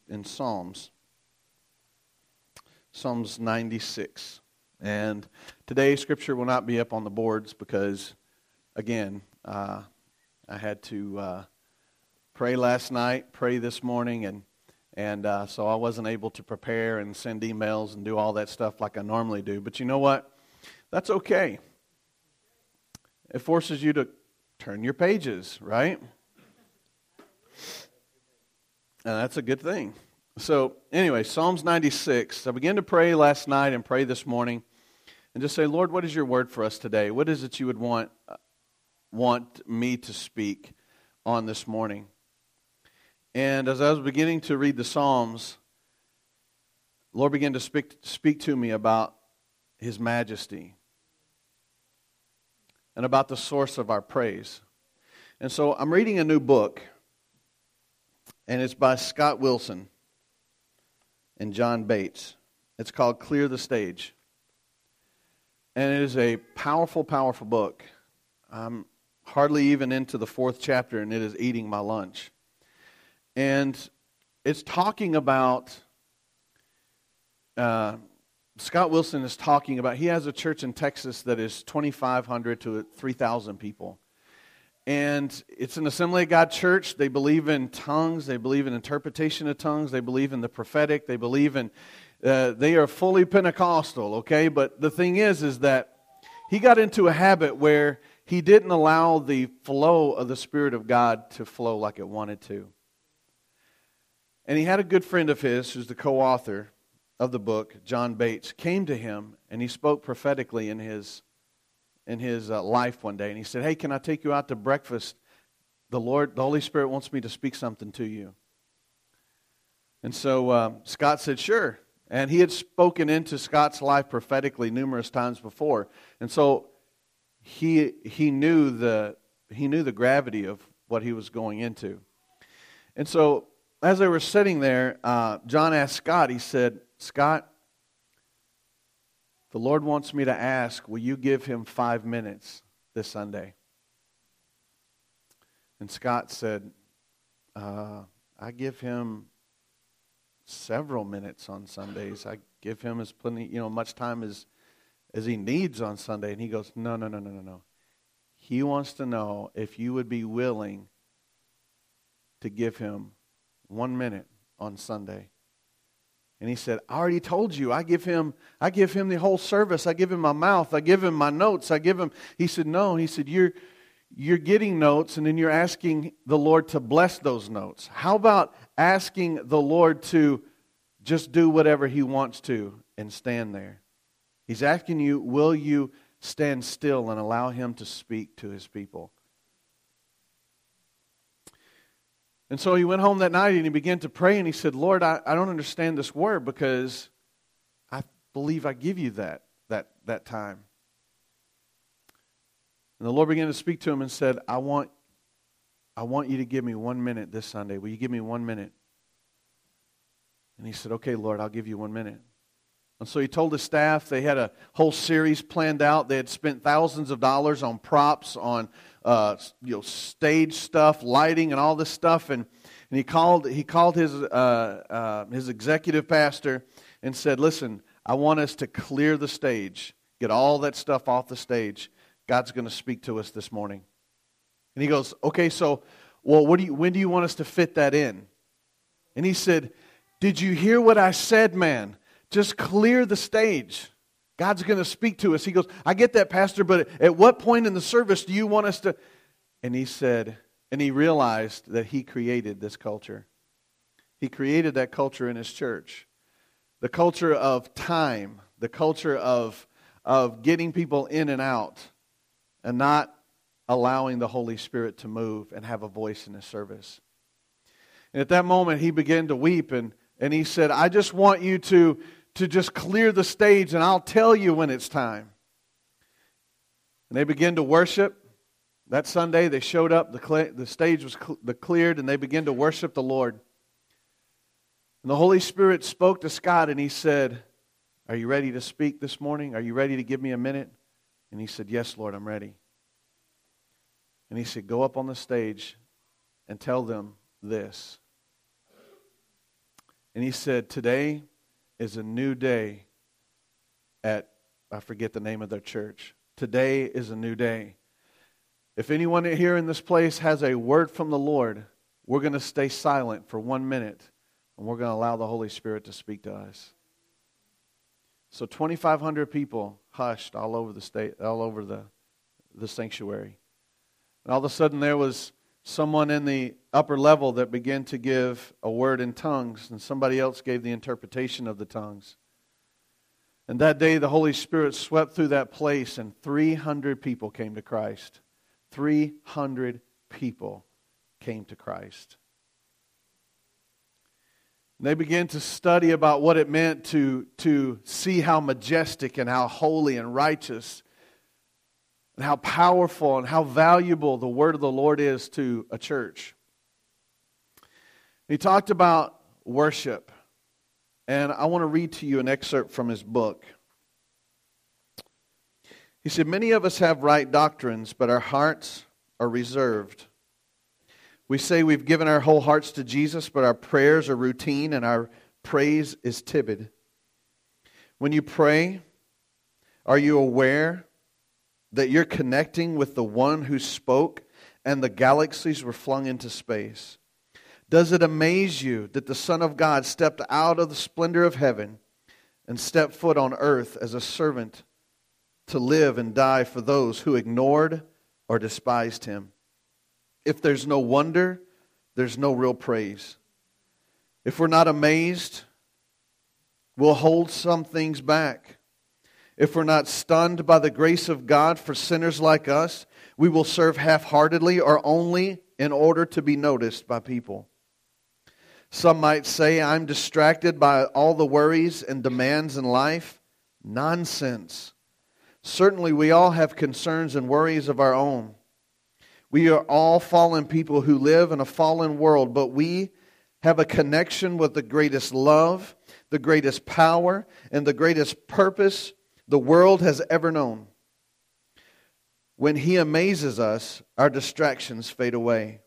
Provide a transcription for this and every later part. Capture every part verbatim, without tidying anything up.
in Psalms. Psalms ninety-six. And today's scripture will not be up on the boards because, again, uh, I had to uh, pray last night, pray this morning, and and uh, so I wasn't able to prepare and send emails and do all that stuff like I normally do. But you know what? That's okay. It forces you to turn your pages, right? And that's a good thing. So anyway, Psalms ninety-six. I began to pray last night and pray this morning and just say, Lord, what is your word for us today? What is it you would want want me to speak on this morning? And as I was beginning to read the Psalms, the Lord began to speak, speak to me about His majesty and about the source of our praise. And so I'm reading a new book, and it's by Scott Wilson and John Bates. It's called Clear the Stage. And it is a powerful, powerful book. I'm hardly even into the fourth chapter, and it is eating my lunch. And it's talking about, uh, Scott Wilson is talking about, he has a church in Texas that is twenty-five hundred to three thousand people. And it's an Assembly of God church. They believe in tongues. They believe in interpretation of tongues. They believe in the prophetic. They believe in, uh, they are fully Pentecostal, okay? But the thing is, is that he got into a habit where he didn't allow the flow of the Spirit of God to flow like it wanted to. And he had a good friend of his, who's the co-author of the book, John Bates, came to him and he spoke prophetically in his in his uh, life one day. And he said, hey, can I take you out to breakfast? The Lord, the Holy Spirit wants me to speak something to you. And so uh, Scott said, sure. And he had spoken into Scott's life prophetically numerous times before. And so he he knew the he knew the gravity of what he was going into. And so as they were sitting there, uh, John asked Scott, he said, Scott, the Lord wants me to ask, will you give him five minutes this Sunday? And Scott said, uh, I give him several minutes on Sundays. I give him as plenty, you know, much time as, as he needs on Sunday. And he goes, no, no, no, no, no, no. He wants to know if you would be willing to give him one minute on Sunday. And he said, I already told you, I give him I give him the whole service. I give him my mouth. I give him my notes. I give him, he said, no. He said, you're, you're getting notes and then you're asking the Lord to bless those notes. How about asking the Lord to just do whatever He wants to and stand there? He's asking you, will you stand still and allow Him to speak to His people? And so he went home that night and he began to pray and he said, Lord, I, I don't understand this word because I believe I give you that, that, that time. And the Lord began to speak to him and said, I want, I want you to give me one minute this Sunday. Will you give me one minute? And he said, okay, Lord, I'll give you one minute. And so he told his staff, they had a whole series planned out. They had spent thousands of dollars on props, on uh, you know, stage stuff, lighting, and all this stuff. And, and he called he called his uh, uh, his executive pastor and said, listen, I want us to clear the stage, get all that stuff off the stage. God's going to speak to us this morning. And he goes, okay, so well, what do you, when do you want us to fit that in? And he said, did you hear what I said, man? Just clear the stage. God's going to speak to us. He goes, I get that, Pastor, but at what point in the service do you want us to? And he said, and he realized that he created this culture. He created that culture in his church. The culture of time, the culture of, of getting people in and out and not allowing the Holy Spirit to move and have a voice in his service. And at that moment, he began to weep and, and he said, I just want you to to just clear the stage and I'll tell you when it's time. And they began to worship. That Sunday they showed up, the, cl- the stage was cl- the cleared and they began to worship the Lord. And the Holy Spirit spoke to Scott and he said, are you ready to speak this morning? Are you ready to give me a minute? And he said, yes, Lord, I'm ready. And he said, go up on the stage and tell them this. And he said, today is a new day at, I forget the name of their church. Today is a new day. If anyone here in this place has a word from the Lord, we're going to stay silent for one minute, and we're going to allow the Holy Spirit to speak to us. So twenty-five hundred people hushed all over the state, all over the, the sanctuary. And all of a sudden there was someone in the upper level that began to give a word in tongues, and somebody else gave the interpretation of the tongues. And that day the Holy Spirit swept through that place, and three hundred people came to Christ. three hundred people came to Christ. And they began to study about what it meant to, to see how majestic and how holy and righteous and how powerful and how valuable the word of the Lord is to a church. He talked about worship. And I want to read to you an excerpt from his book. He said, many of us have right doctrines, but our hearts are reserved. We say we've given our whole hearts to Jesus, but our prayers are routine and our praise is timid. When you pray, are you aware that you're connecting with the one who spoke and the galaxies were flung into space? Does it amaze you that the Son of God stepped out of the splendor of heaven and stepped foot on earth as a servant to live and die for those who ignored or despised him? If there's no wonder, there's no real praise. If we're not amazed, we'll hold some things back. If we're not stunned by the grace of God for sinners like us, we will serve half-heartedly or only in order to be noticed by people. Some might say, I'm distracted by all the worries and demands in life. Nonsense. Certainly we all have concerns and worries of our own. We are all fallen people who live in a fallen world, but we have a connection with the greatest love, the greatest power, and the greatest purpose the world has ever known. When He amazes us, our distractions fade away.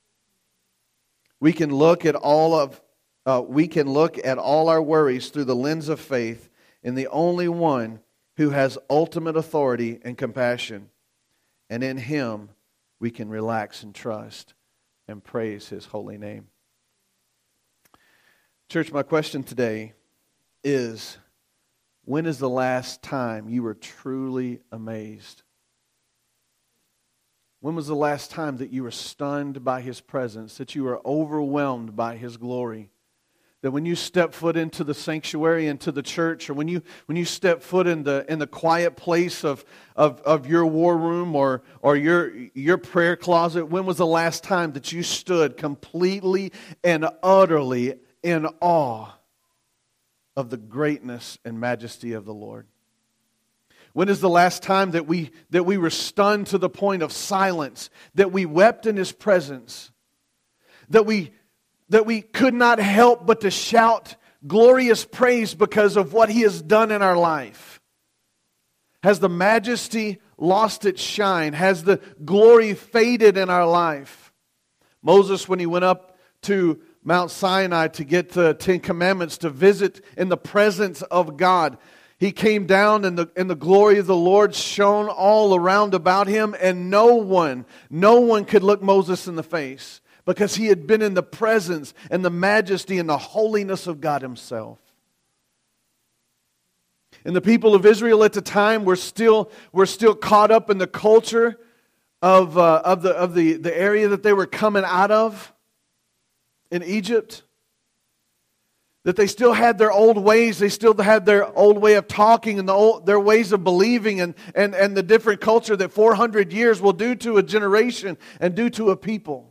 We can look at all of uh, we can look at all our worries through the lens of faith in the only one who has ultimate authority and compassion, and in Him we can relax and trust and praise His holy name. Church, my question today is, when is the last time you were truly amazed? When was the last time that you were stunned by His presence, that you were overwhelmed by His glory? That when you step foot into the sanctuary, into the church, or when you when you step foot in the in the quiet place of, of, of your war room or, or your, your prayer closet, when was the last time that you stood completely and utterly in awe of the greatness and majesty of the Lord? When is the last time that we that we were stunned to the point of silence, that we wept in His presence, that we that we could not help but to shout glorious praise because of what He has done in our life? Has the majesty lost its shine? Has the glory faded in our life? Moses, when he went up to Mount Sinai to get the Ten Commandments, to visit in the presence of God, he came down and the, and the glory of the Lord shone all around about him, and no one, no one could look Moses in the face because he had been in the presence and the majesty and the holiness of God Himself. And the people of Israel at the time were still, were still caught up in the culture of, uh, of, the, of the, the area that they were coming out of in Egypt. That they still had their old ways, they still had their old way of talking and the old, their ways of believing and, and, and the different culture that four hundred years will do to a generation and do to a people.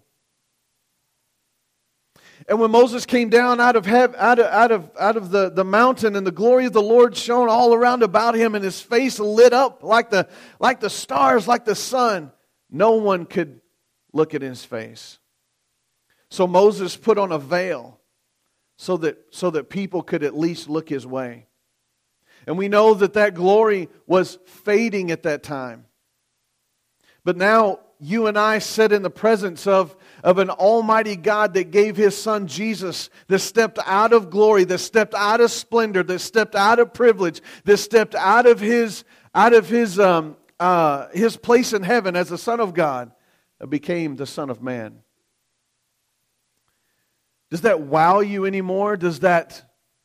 And when Moses came down out of heaven, out of, out of, out of the, the mountain, and the glory of the Lord shone all around about him, and his face lit up like the, like the stars, like the sun, no one could look at his face. So Moses put on a veil so that, so that people could at least look his way. And we know that that glory was fading at that time. But now you and I sit in the presence of, of an almighty God that gave His Son Jesus, that stepped out of glory, that stepped out of splendor, that stepped out of privilege, that stepped out of His out of His um uh His place in heaven as the Son of God, and became the Son of Man. Does that wow you anymore? Does that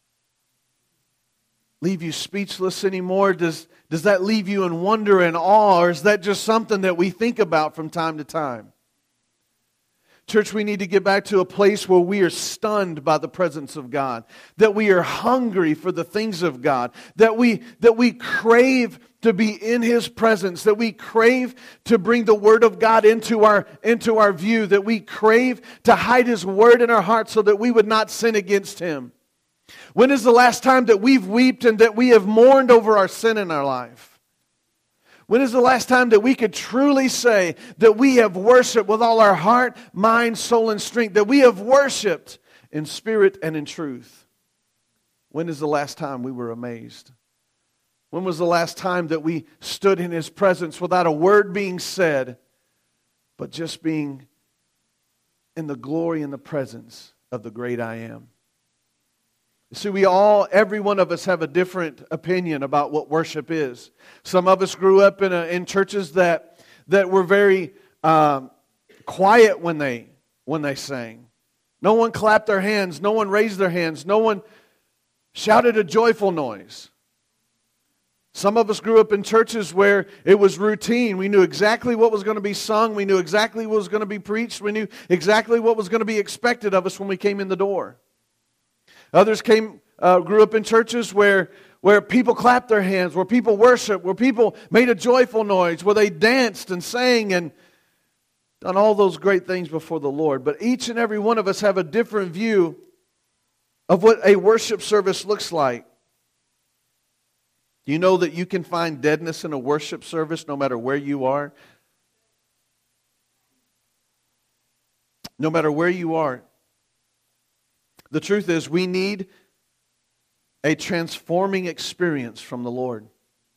leave you speechless anymore? Does, does that leave you in wonder and awe? Or is that just something that we think about from time to time? Church, we need to get back to a place where we are stunned by the presence of God. That we are hungry for the things of God. That we, that we crave to be in His presence. That we crave to bring the Word of God into our, into our view. That we crave to hide His Word in our hearts so that we would not sin against Him. When is the last time that we've wept and that we have mourned over our sin in our life? When is the last time that we could truly say that we have worshiped with all our heart, mind, soul, and strength? That we have worshiped in spirit and in truth? When is the last time we were amazed? When was the last time that we stood in His presence without a word being said, but just being in the glory and the presence of the great I Am? See, we all, every one of us have a different opinion about what worship is. Some of us grew up in a, in churches that that were very um, quiet when they when they sang. No one clapped their hands. No one raised their hands. No one shouted a joyful noise. Some of us grew up in churches where it was routine. We knew exactly what was going to be sung. We knew exactly what was going to be preached. We knew exactly what was going to be expected of us when we came in the door. Others came, uh, grew up in churches where, where people clapped their hands, where people worshiped, where people made a joyful noise, where they danced and sang and done all those great things before the Lord. But each and every one of us have a different view of what a worship service looks like. Do you know that you can find deadness in a worship service no matter where you are? No matter where you are. The truth is, we need a transforming experience from the Lord.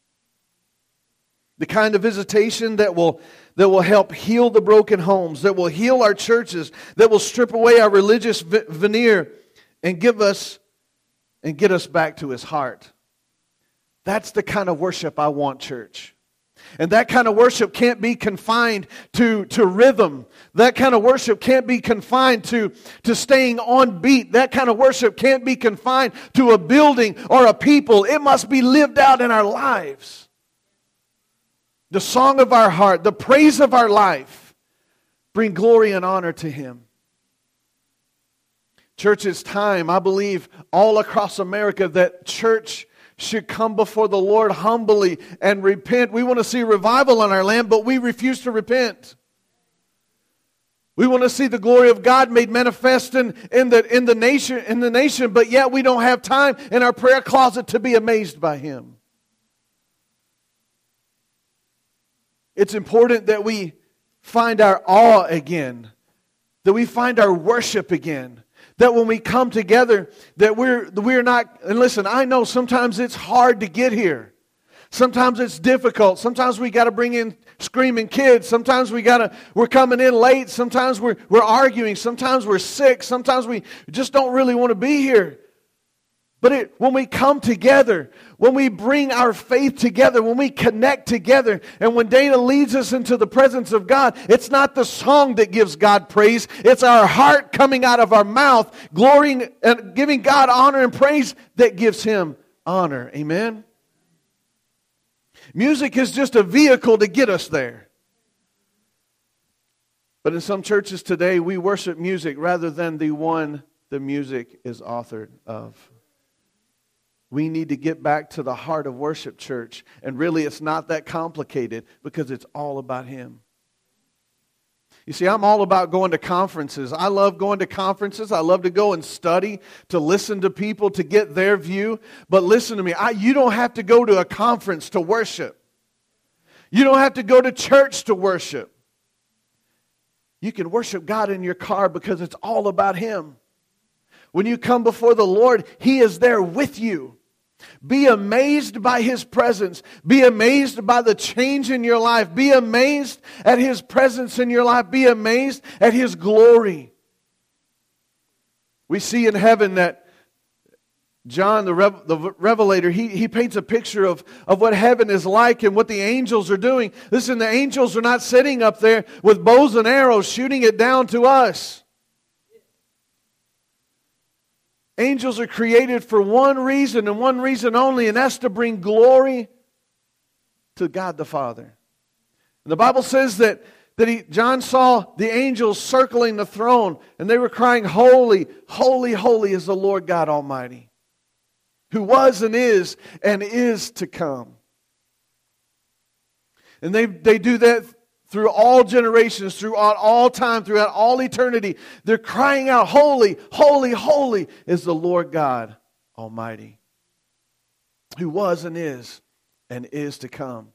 The kind of visitation that will, that will help heal the broken homes, that will heal our churches, that will strip away our religious veneer and give us and get us back to His heart. That's the kind of worship I want, church. And that kind of worship can't be confined to, to rhythm. That kind of worship can't be confined to, to staying on beat. That kind of worship can't be confined to a building or a people. It must be lived out in our lives. The song of our heart, the praise of our life, bring glory and honor to Him. Church, it's time, I believe, all across America that church should come before the Lord humbly and repent. We want to see revival in our land, but we refuse to repent. We want to see the glory of God made manifest in, in, the, in, the nation, in the nation, but yet we don't have time in our prayer closet to be amazed by Him. It's important that we find our awe again, that we find our worship again. That when we come together, that we're we're not, and listen, I know sometimes it's hard to get here. Sometimes it's difficult. Sometimes we got to bring in screaming kids. Sometimes we got to, we're coming in late. Sometimes we're we're arguing. Sometimes we're sick. Sometimes we just don't really want to be here. But it, when we come together, when we bring our faith together, when we connect together, and when Dana leads us into the presence of God, it's not the song that gives God praise. It's our heart coming out of our mouth, glorying and giving God honor and praise that gives Him honor. Amen? Music is just a vehicle to get us there. But in some churches today, we worship music rather than the one the music is authored of. We need to get back to the heart of worship, church. And really, it's not that complicated because it's all about Him. You see, I'm all about going to conferences. I love going to conferences. I love to go and study, to listen to people, to get their view. But listen to me, I, you don't have to go to a conference to worship. You don't have to go to church to worship. You can worship God in your car because it's all about Him. When you come before the Lord, He is there with you. Be amazed by His presence. Be amazed by the change in your life. Be amazed at His presence in your life. Be amazed at His glory. We see in heaven that John, the, Rev- the Revelator, he, he paints a picture of, of what heaven is like and what the angels are doing. Listen, the angels are not sitting up there with bows and arrows shooting it down to us. Angels are created for one reason and one reason only, and that's to bring glory to God the Father. And the Bible says that, that he, John saw the angels circling the throne, and they were crying, "Holy, holy, holy is the Lord God Almighty, who was and is and is to come." And they, they do that through all generations, throughout all time, throughout all eternity. They're crying out, "Holy, holy, holy is the Lord God Almighty, who was and is and is to come."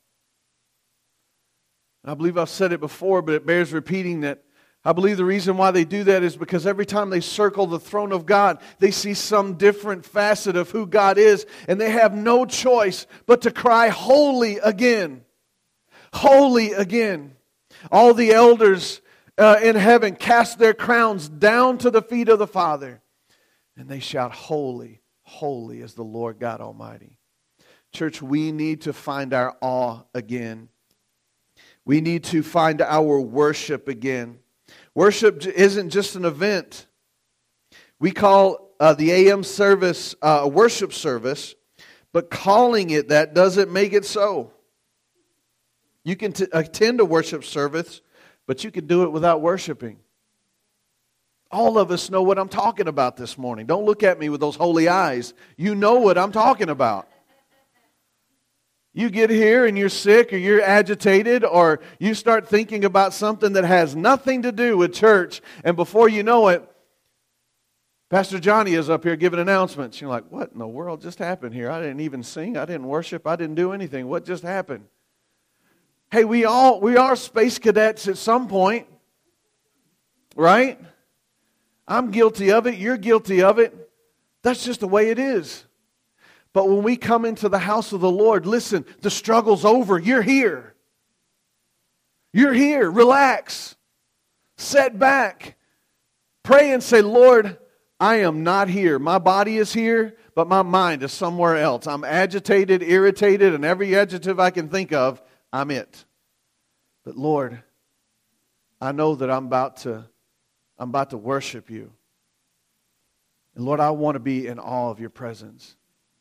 And I believe I've said it before, but it bears repeating that I believe the reason why they do that is because every time they circle the throne of God, they see some different facet of who God is, and they have no choice but to cry, "Holy" again. Holy again. All the elders uh, in heaven cast their crowns down to the feet of the Father, and they shout, "Holy, holy is the Lord God Almighty." Church, we need to find our awe again. We need to find our worship again. Worship isn't just an event. We call uh, the A M service uh, a worship service, but calling it that doesn't make it so. You can t- attend a worship service, but you can do it without worshiping. All of us know what I'm talking about this morning. Don't look at me with those holy eyes. You know what I'm talking about. You get here and you're sick or you're agitated or you start thinking about something that has nothing to do with church, and before you know it, Pastor Johnny is up here giving announcements. You're like, "What in the world just happened here? I didn't even sing. I didn't worship. I didn't do anything. What just happened?" Hey, we all we are space cadets at some point, right? I'm guilty of it. You're guilty of it. That's just the way it is. But when we come into the house of the Lord, listen, the struggle's over. You're here. You're here. Relax. Set back. Pray and say, "Lord, I am not here. My body is here, but my mind is somewhere else. I'm agitated, irritated, and every adjective I can think of, I'm it. But Lord, I know that I'm about to, I'm about to worship you. And Lord, I want to be in awe of your presence.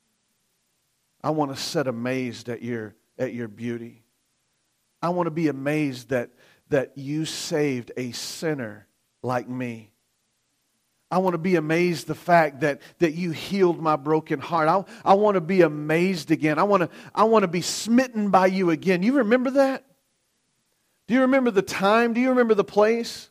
I want to sit amazed at your, at your beauty. I want to be amazed that, that you saved a sinner like me. I want to be amazed the fact that, that you healed my broken heart. I, I want to be amazed again. I want to, I want to be smitten by you again. You remember that? Do you remember the time? Do you remember the place?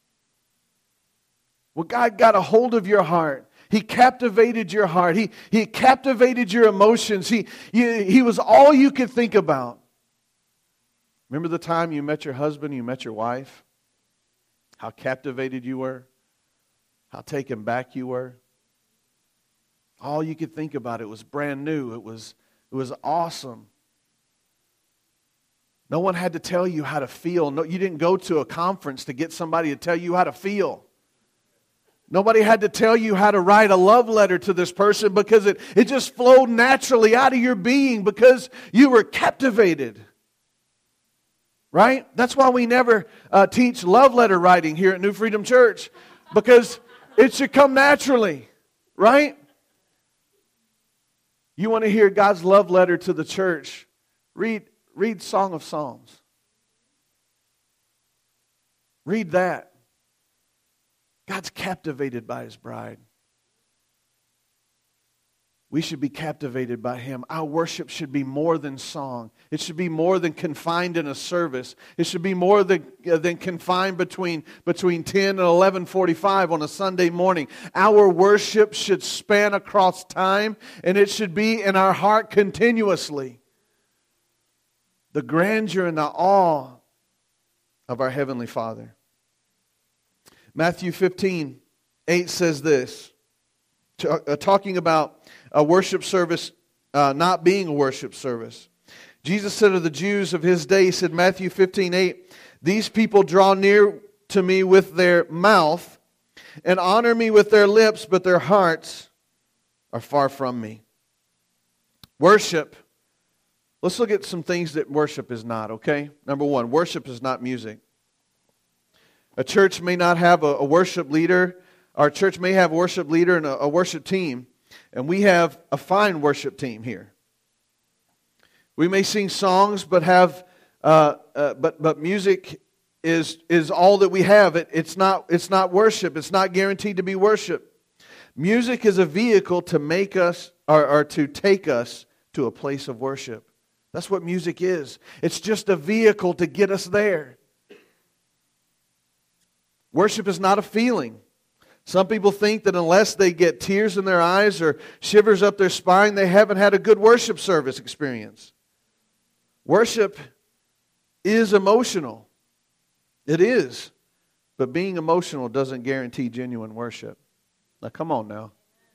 Well, God got a hold of your heart. He captivated your heart. He, he captivated your emotions. He, he, he was all you could think about. Remember the time you met your husband, you met your wife? How captivated you were? How taken back you were? All you could think about, it was brand new. It was, it was awesome. No one had to tell you how to feel. No, you didn't go to a conference to get somebody to tell you how to feel. Nobody had to tell you how to write a love letter to this person because it, it just flowed naturally out of your being because you were captivated. Right? That's why we never uh, teach love letter writing here at New Freedom Church, because it should come naturally. Right? You want to hear God's love letter to the church? Read, read Song of Psalms. Read that. God's captivated by His bride. We should be captivated by Him. Our worship should be more than song. It should be more than confined in a service. It should be more than, uh, than confined between, between ten and eleven forty-five on a Sunday morning. Our worship should span across time, and it should be in our heart continuously. The grandeur and the awe of our Heavenly Father. Matthew fifteen eight says this, talking about a worship service uh, not being a worship service. Jesus said to the Jews of his day, he said, Matthew fifteen eight, these people draw near to me with their mouth and honor me with their lips, but their hearts are far from me. Worship. Let's look at some things that worship is not, okay? Number one, worship is not music. A church may not have a, a worship leader. Our church may have a worship leader and a, a worship team. And we have a fine worship team here. We may sing songs, but have, uh, uh, but but music is is all that we have. It, it's not it's not worship. It's not guaranteed to be worship. Music is a vehicle to make us or, or to take us to a place of worship. That's what music is. It's just a vehicle to get us there. Worship is not a feeling. Some people think that unless they get tears in their eyes or shivers up their spine, they haven't had a good worship service experience. Worship is emotional. It is. But being emotional doesn't guarantee genuine worship. Now, come on now.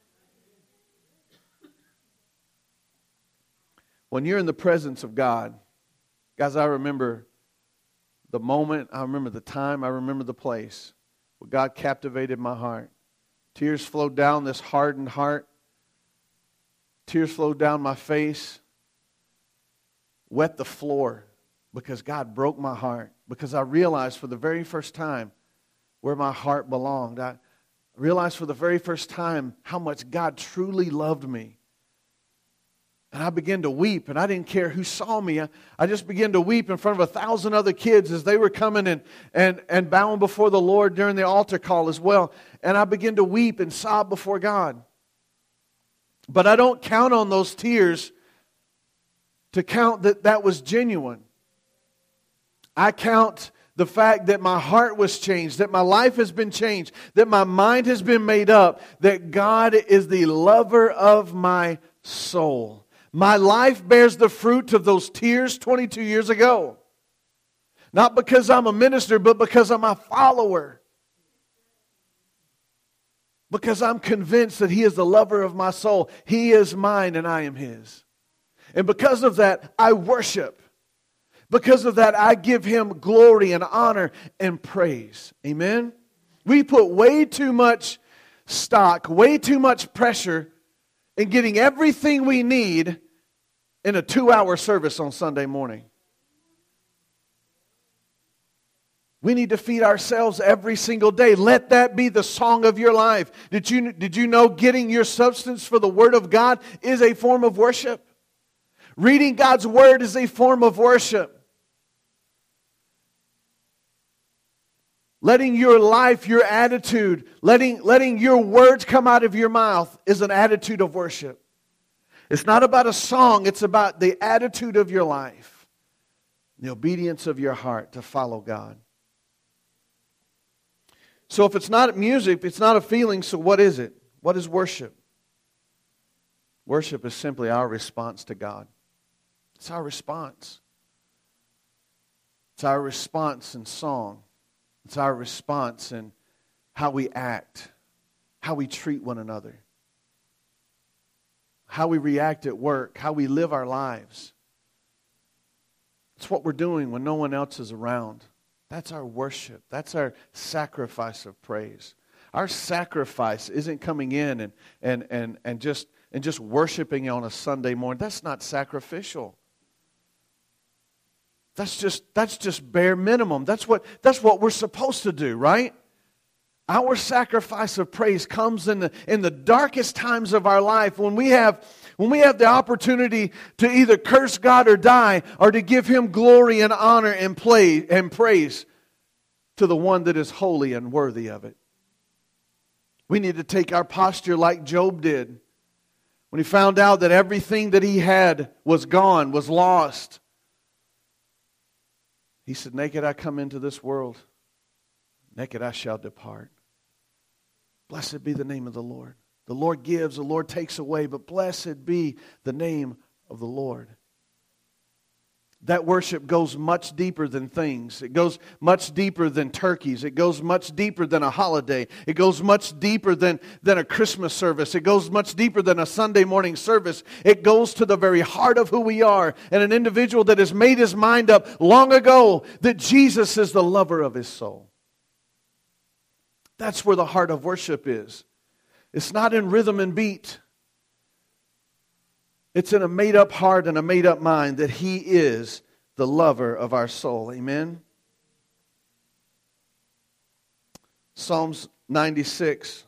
When you're in the presence of God, guys, I remember the moment, I remember the time, I remember the place where God captivated my heart. Tears flowed down this hardened heart. Tears flowed down my face. Wet the floor because God broke my heart. Because I realized for the very first time where my heart belonged. I realized for the very first time how much God truly loved me. And I began to weep, and I didn't care who saw me. I, I just began to weep in front of a thousand other kids as they were coming and, and, and bowing before the Lord during the altar call as well. And I began to weep and sob before God. But I don't count on those tears to count that that was genuine. I count the fact that my heart was changed, that my life has been changed, that my mind has been made up, that God is the lover of my soul. My life bears the fruit of those tears twenty-two years ago. Not because I'm a minister, but because I'm a follower. Because I'm convinced that He is the lover of my soul. He is mine and I am His. And because of that, I worship. Because of that, I give Him glory and honor and praise. Amen? We put way too much stock, way too much pressure in getting everything we need in a two-hour service on Sunday morning. We need to feed ourselves every single day. Let that be the song of your life. Did you, did you know getting your substance for the Word of God is a form of worship? Reading God's Word is a form of worship. Letting your life, your attitude, letting, letting your words come out of your mouth is an attitude of worship. It's not about a song, it's about the attitude of your life, the obedience of your heart to follow God. So if it's not music, it's not a feeling, so what is it? What is worship? Worship is simply our response to God. It's our response. It's our response in song. It's our response in how we act, how we treat one another, how we react at work, how we live our lives. It's what we're doing when no one else is around. That's our worship. That's our sacrifice of praise. Our sacrifice isn't coming in and, and, and, and, just, and just worshiping on a Sunday morning. That's not sacrificial. That's just, that's just bare minimum. That's what, that's what we're supposed to do, right? Our sacrifice of praise comes in the, in the darkest times of our life when we have when we have the opportunity to either curse God or die, or to give Him glory and honor and play and praise to the one that is holy and worthy of it. We need to take our posture like Job did when he found out that everything that he had was gone, was lost. He said, "Naked I come into this world, naked I shall depart. Blessed be the name of the Lord. The Lord gives, the Lord takes away, but blessed be the name of the Lord." that worship goes much deeper than things. It goes much deeper than turkeys. It goes much deeper than a holiday. It goes much deeper than, than a Christmas service. It goes much deeper than a Sunday morning service. It goes to the very heart of who we are. And an individual that has made his mind up long ago that Jesus is the lover of his soul. That's where the heart of worship is. It's not in rhythm and beat. It's in a made-up heart and a made-up mind that He is the lover of our soul. Amen? Psalms ninety-six,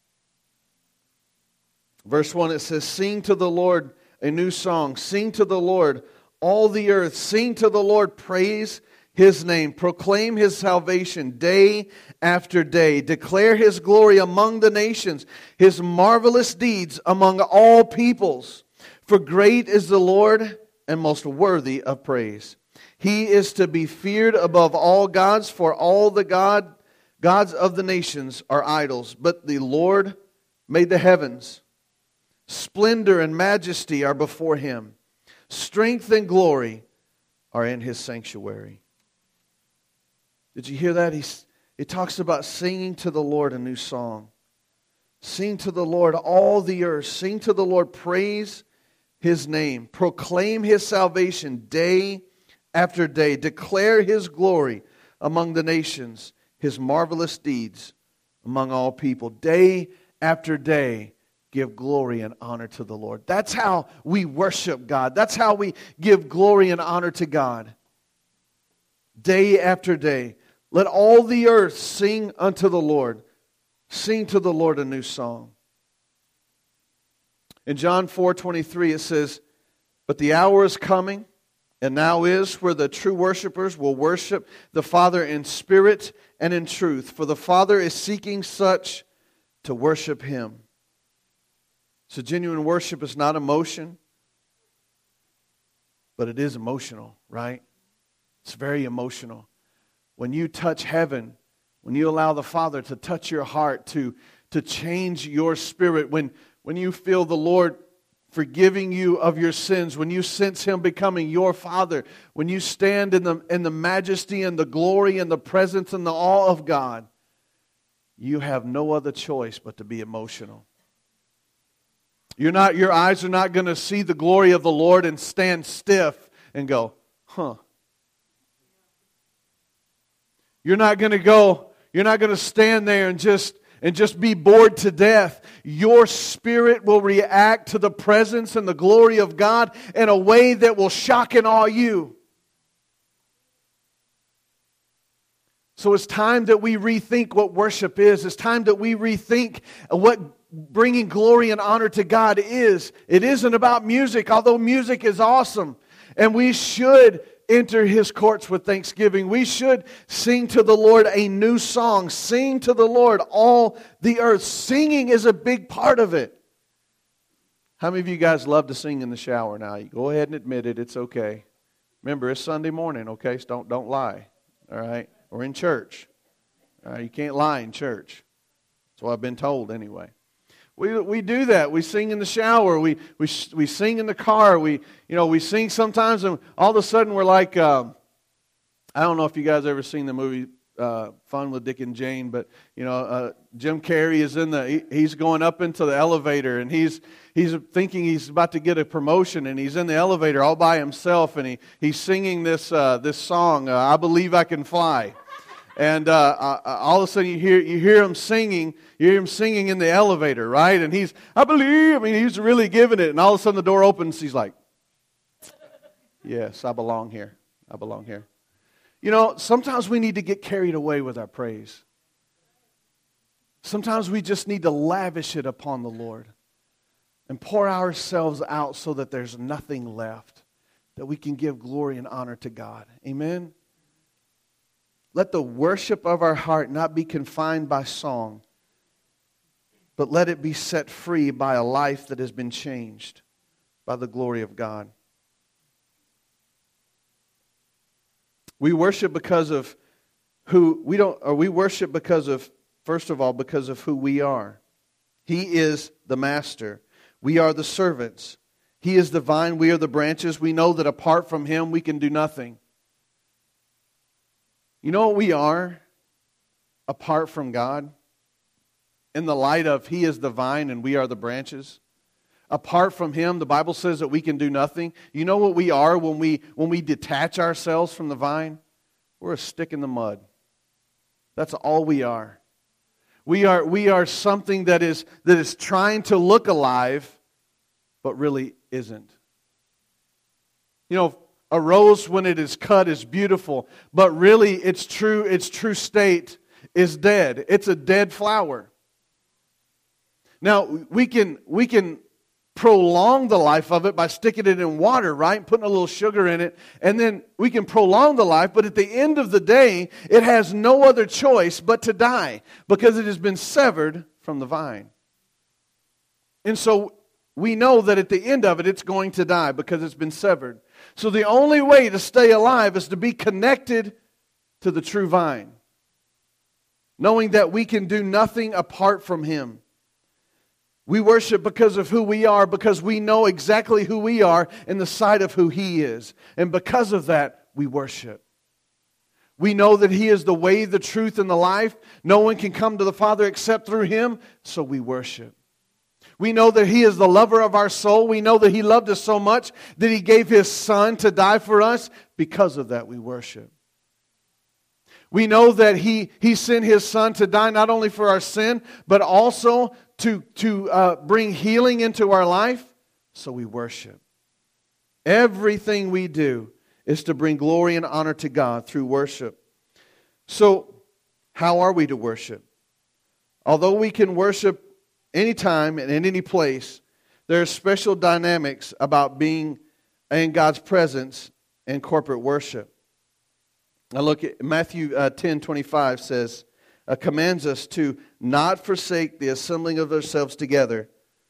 verse one, it says, "Sing to the Lord a new song. Sing to the Lord, all the earth. Sing to the Lord, praise His name. Proclaim His salvation day after day. Declare His glory among the nations, His marvelous deeds among all peoples. For great is the Lord and most worthy of praise. He is to be feared above all gods, for all the God, gods of the nations are idols. But the Lord made the heavens. Splendor and majesty are before Him. Strength and glory are in His sanctuary." Did you hear that? He's, it talks about singing to the Lord a new song. Sing to the Lord all the earth. Sing to the Lord, praise His name. Proclaim His salvation day after day. Declare His glory among the nations, His marvelous deeds among all people. Day after day, give glory and honor to the Lord. That's how we worship God. That's how we give glory and honor to God. Day after day. Let all the earth sing unto the Lord. Sing to the Lord a new song. In John four twenty-three it says, "But the hour is coming, and now is, where the true worshipers will worship the Father in spirit and in truth. For the Father is seeking such to worship Him." So genuine worship is not emotion, but it is emotional, right? It's very emotional. When you touch heaven, when you allow the Father to touch your heart, to, to change your spirit, when, when you feel the Lord forgiving you of your sins, when you sense Him becoming your Father, when you stand in the, in the majesty and the glory and the presence and the awe of God, you have no other choice but to be emotional. You're not, your eyes are not going to see the glory of the Lord and stand stiff and go, huh. You're not going to go, you're not going to stand there and just and just be bored to death. Your spirit will react to the presence and the glory of God in a way that will shock and awe you. So it's time that we rethink what worship is. It's time that we rethink what bringing glory and honor to God is. It isn't about music, although music is awesome. And we should enter His courts with thanksgiving. We should sing to the Lord a new song. Sing to the Lord all the earth. Singing is a big part of it. How many of you guys love to sing in the shower now? You go ahead and admit it. It's okay. Remember, it's Sunday morning, okay? So don't, don't lie. All right? Or in church. All right? You can't lie in church. That's what I've been told anyway. We we do that. We sing in the shower. We we we sing in the car. We you know we sing sometimes, and all of a sudden we're like, um, I don't know if you guys ever seen the movie uh, Fun with Dick and Jane, but you know uh, Jim Carrey is in the he, he's going up into the elevator, and he's he's thinking he's about to get a promotion, and he's in the elevator all by himself, and he he's singing this uh, this song, uh, "I Believe I Can Fly." And uh, uh, all of a sudden you hear you hear him singing, you hear him singing in the elevator, right? And he's, I believe, I mean, he's really giving it. And all of a sudden the door opens, he's like, yes, I belong here. I belong here. You know, sometimes we need to get carried away with our praise. Sometimes we just need to lavish it upon the Lord and pour ourselves out so that there's nothing left, that we can give glory and honor to God. Amen? Let the worship of our heart not be confined by song, but let it be set free by a life that has been changed by the glory of God. We worship because of who we don't, or we worship because of, first of all, because of who we are. He is the master. We are the servants. He is the vine, we are the branches. We know that apart from Him, we can do nothing. You know what we are apart from God? In the light of He is the vine and we are the branches. Apart from Him, the Bible says that we can do nothing. You know what we are when we when we detach ourselves from the vine? We're a stick in the mud. That's all we are. We are we are something that is that is trying to look alive, but really isn't. You know, a rose when it is cut is beautiful, but really its true its true state is dead. It's a dead flower. Now, we can we can prolong the life of it by sticking it in water, right? Putting a little sugar in it, and then we can prolong the life, but at the end of the day, it has no other choice but to die because it has been severed from the vine. And so we know that at the end of it, it's going to die because it's been severed. So the only way to stay alive is to be connected to the true vine, knowing that we can do nothing apart from Him. We worship because of who we are, because we know exactly who we are in the sight of who He is. And because of that, we worship. We know that He is the way, the truth, and the life. No one can come to the Father except through Him, so we worship. We know that He is the lover of our soul. We know that He loved us so much that He gave His Son to die for us. Because of that, we worship. We know that He, he sent His Son to die not only for our sin, but also to, to uh, bring healing into our life, so we worship. Everything we do is to bring glory and honor to God through worship. So, how are we to worship? Although we can worship anytime and in any place, there are special dynamics about being in God's presence and corporate worship. Now look at Matthew uh, ten twenty-five says, uh, commands us to not forsake the assembling of ourselves together,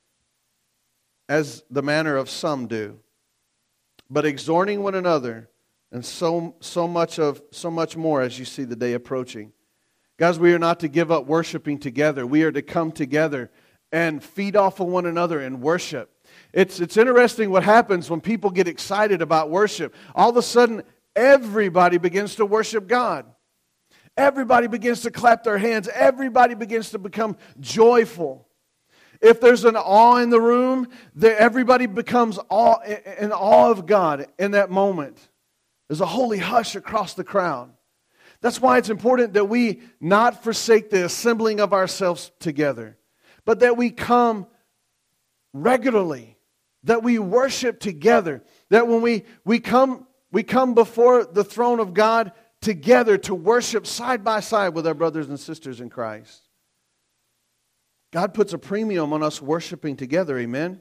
as the manner of some do, but exhorting one another, and so so much of so much more as you see the day approaching. Guys, we are not to give up worshiping together. We are to come together and feed off of one another and worship. It's it's interesting what happens when people get excited about worship. All of a sudden, everybody begins to worship God. Everybody begins to clap their hands. Everybody begins to become joyful. If there's an awe in the room, everybody becomes awe, in awe of God in that moment. There's a holy hush across the crowd. That's why it's important that we not forsake the assembling of ourselves together, but that we come regularly, that we worship together, that when we, we come we come before the throne of God together to worship side by side with our brothers and sisters in Christ. God puts a premium on us worshiping together, amen?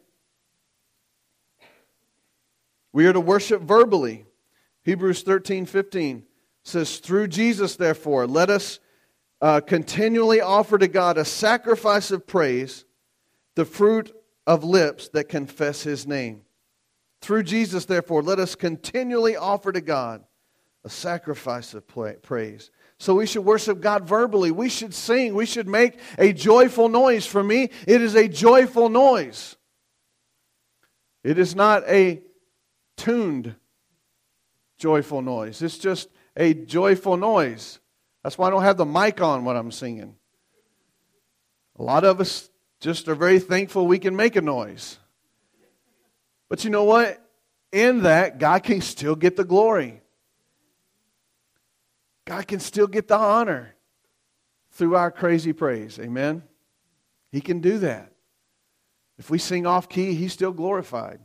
We are to worship verbally. Hebrews thirteen fifteen says, through Jesus, therefore, let us uh, continually offer to God a sacrifice of praise, the fruit of lips that confess His name. Through Jesus, therefore, let us continually offer to God a sacrifice of praise. So we should worship God verbally. We should sing. We should make a joyful noise. For me, it is a joyful noise. It is not a tuned joyful noise. It's just a joyful noise. That's why I don't have the mic on when I'm singing. A lot of us just are very thankful we can make a noise. But you know what? In that, God can still get the glory. God can still get the honor through our crazy praise. Amen? He can do that. If we sing off key, He's still glorified.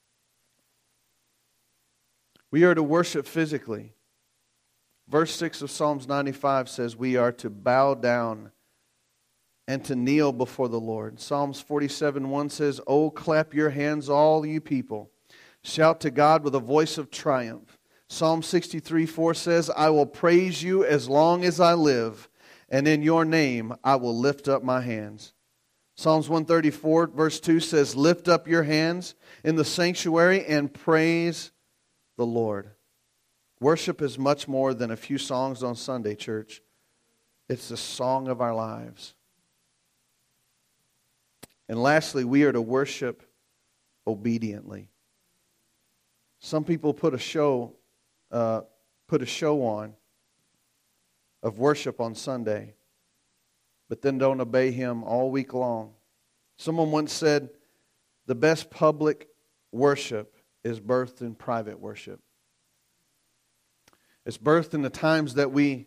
We are to worship physically. Verse six of Psalms ninety-five says we are to bow down and to kneel before the Lord. Psalms forty-seven one says, oh, clap your hands, all you people. Shout to God with a voice of triumph. Psalm sixty-three four says, I will praise you as long as I live, and in your name I will lift up my hands. Psalms one thirty-four verse two says, lift up your hands in the sanctuary and praise the Lord. Worship is much more than a few songs on Sunday, church. It's the song of our lives. And lastly, we are to worship obediently. Some people put a show, uh, put a show on of worship on Sunday, but then don't obey Him all week long. Someone once said, the best public worship is birthed in private worship. It's birthed in the times that we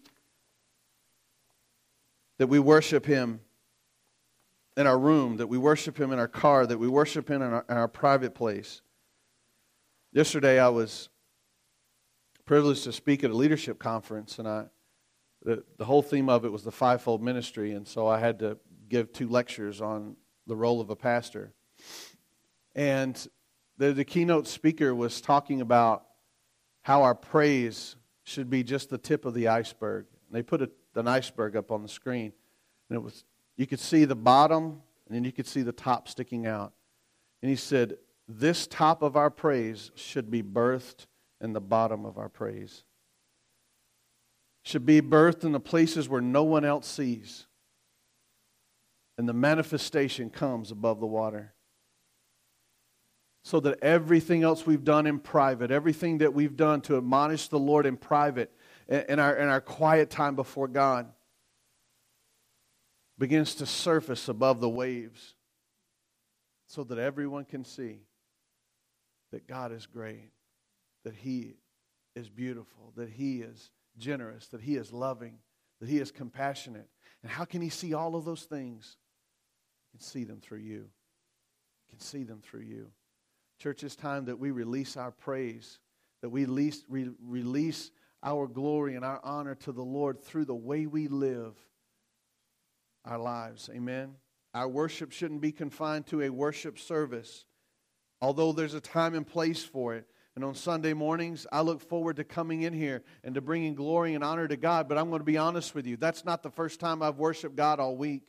that we worship Him in our room, that we worship Him in our car, that we worship Him in our, in our private place. Yesterday I was privileged to speak at a leadership conference, and I the, the whole theme of it was the fivefold ministry, and so I had to give two lectures on the role of a pastor. And the, the keynote speaker was talking about how our praise should be just the tip of the iceberg. And they put a, an iceberg up on the screen, and it was you could see the bottom, and then you could see the top sticking out. And he said, this top of our praise should be birthed in the bottom of our praise. Should be birthed in the places where no one else sees. And the manifestation comes above the water. So that everything else we've done in private, everything that we've done to admonish the Lord in private, in our, in our quiet time before God, begins to surface above the waves, so that everyone can see that God is great, that He is beautiful, that He is generous, that He is loving, that He is compassionate. And how can He see all of those things? He can see them through you. He can see them through you. Church, it's time that we release our praise, that we release, re- release our glory and our honor to the Lord through the way we live our lives. Amen. Our worship shouldn't be confined to a worship service, although there's a time and place for it. And on Sunday mornings, I look forward to coming in here and to bringing glory and honor to God. But I'm going to be honest with you, that's not the first time I've worshiped God all week.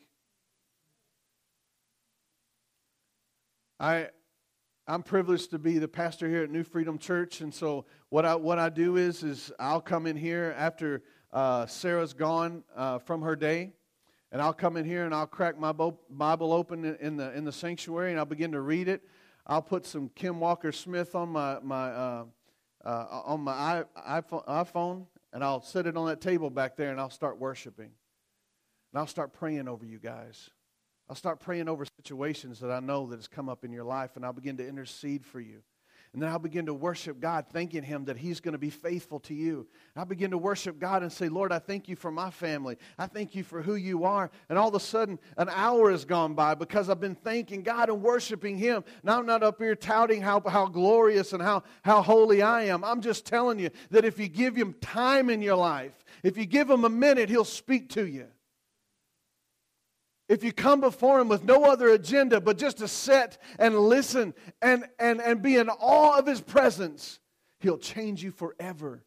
I, I'm privileged to be the pastor here at New Freedom Church, and so what I what I do is is I'll come in here after uh, Sarah's gone uh, from her day. And I'll come in here and I'll crack my Bible open in the in the sanctuary and I'll begin to read it. I'll put some Kim Walker Smith on my my uh, uh, on my iPhone and I'll set it on that table back there and I'll start worshiping. And I'll start praying over you guys. I'll start praying over situations that I know that has come up in your life, and I'll begin to intercede for you. And then I'll begin to worship God, thanking Him that He's going to be faithful to you. I'll begin to worship God and say, Lord, I thank You for my family. I thank You for who You are. And all of a sudden, an hour has gone by because I've been thanking God and worshiping Him. Now I'm not up here touting how, how glorious and how, how holy I am. I'm just telling you that if you give Him time in your life, if you give Him a minute, He'll speak to you. If you come before Him with no other agenda but just to sit and listen and, and, and be in awe of His presence, He'll change you forever.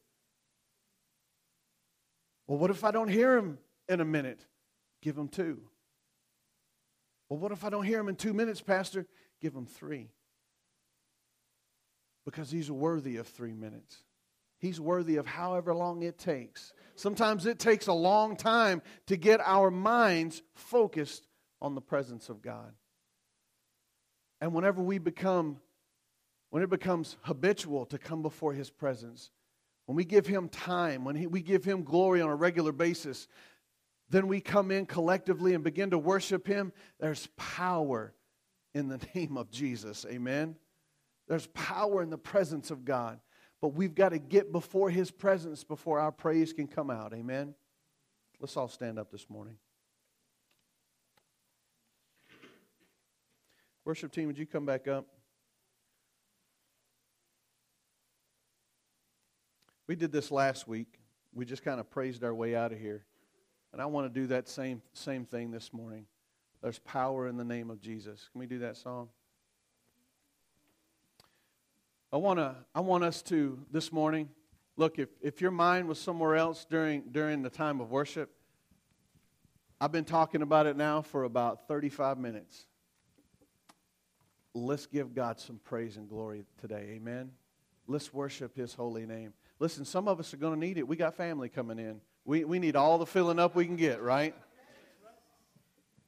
Well, what if I don't hear Him in a minute? Give Him two. Well, what if I don't hear Him in two minutes, Pastor? Give Him three. Because He's worthy of three minutes. He's worthy of however long it takes. Sometimes it takes a long time to get our minds focused on the presence of God. And whenever we become, when it becomes habitual to come before His presence, when we give Him time, when he, we give Him glory on a regular basis, then we come in collectively and begin to worship Him. There's power in the name of Jesus. Amen? There's power in the presence of God. But we've got to get before His presence before our praise can come out. Amen? Let's all stand up this morning. Worship team, would you come back up? We did this last week. We just kind of praised our way out of here. And I want to do that same, same thing this morning. There's power in the name of Jesus. Can we do that song? I want to. I want us to this morning. Look, if, if your mind was somewhere else during during the time of worship, I've been talking about it now for about thirty-five minutes. Let's give God some praise and glory today. Amen. Let's worship His holy name. Listen, some of us are going to need it. We got family coming in. We we need all the filling up we can get. Right.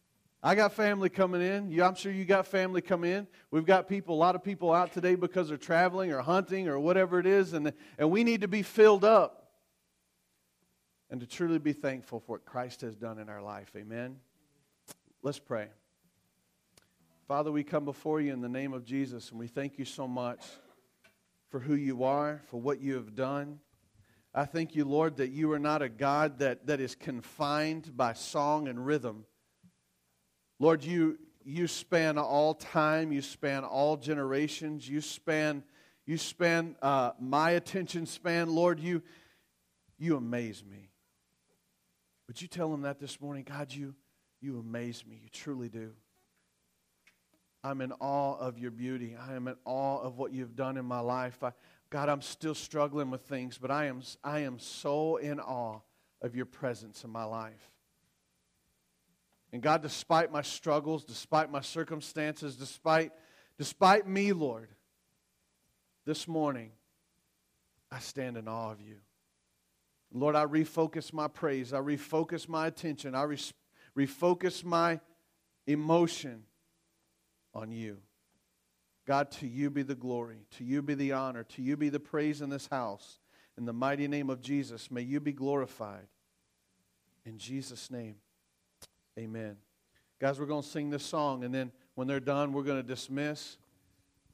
I got family coming in. You, I'm sure you got family coming in. We've got people, a lot of people out today because they're traveling or hunting or whatever it is, and, and we need to be filled up and to truly be thankful for what Christ has done in our life. Amen? Let's pray. Father, we come before you in the name of Jesus, and we thank you so much for who you are, for what you have done. I thank you, Lord, that you are not a God that, that is confined by song and rhythm. Lord, you you span all time, you span all generations, you span you span uh, my attention span. Lord, you you amaze me. Would you tell him that this morning? God, you you amaze me. You truly do. I'm in awe of your beauty. I am in awe of what you've done in my life. I, God, I'm still struggling with things, but I am I am so in awe of your presence in my life. And God, despite my struggles, despite my circumstances, despite, despite me, Lord, this morning, I stand in awe of you. Lord, I refocus my praise. I refocus my attention. I re- refocus my emotion on you. God, to you be the glory. To you be the honor. To you be the praise in this house. In the mighty name of Jesus, may you be glorified. In Jesus' name. Amen. Guys, we're going to sing this song, and then when they're done, we're going to dismiss.